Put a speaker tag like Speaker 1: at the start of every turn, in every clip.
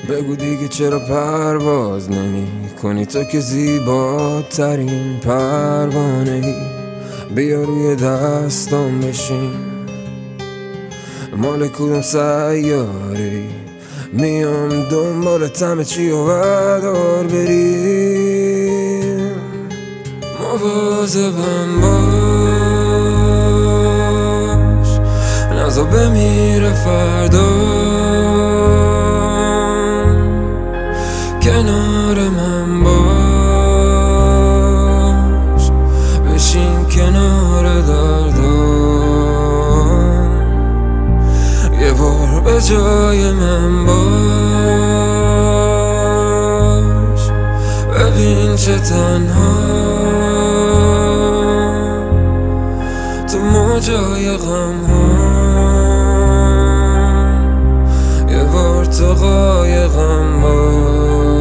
Speaker 1: بگو دیگه چرا پرواز نمی کنی تو که زیباترین پروانه ای. بیا روی دستام بشین، مال کدوم سیاری میام دنبالت، همه چی و بردار بریم. مواظبم باش، نزا بمیره فردا، کنار من باش، بشین کنار دردم، یه بار به جای من باش، ببین چه تنها تو موجای غم ها، یه بار تو قایقم باش.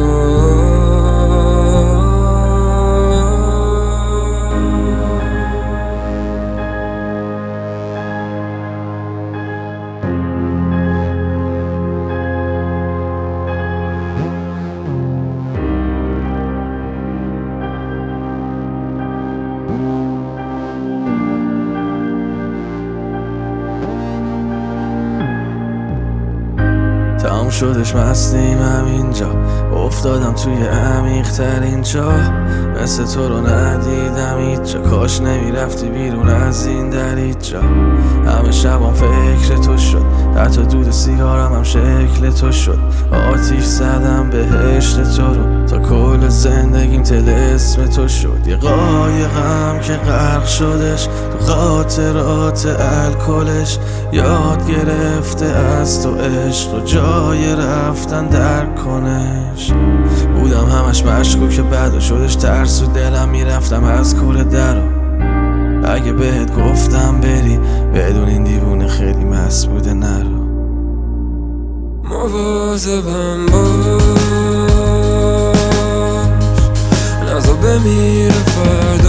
Speaker 2: تموم شدش مستیم همینجا، افتادم توی عمیق ترین جا، مثل تو رو ندیدم هیچ جا، کاش نمیرفتی بیرون از این دریچا. همه شبام فکر تو شد، حتی دود سیگارم هم شکل تو شد، آتیش زدم بهشت تو رو، تا کل زندگیم طلسم تو شد. یه قایقم که غرق شدش تو خاطرات الکلش، یاد گرفته از تو عشق و جای رفتن در کنش. بودم همش مشکوک بعد شدش ترس و دلم میرفتم از کوره درو. اگه بهت گفتم بری بدون این دیوونه خیلی مست بوده نرو.
Speaker 1: مواظبم باش، نزا بمیره فردا،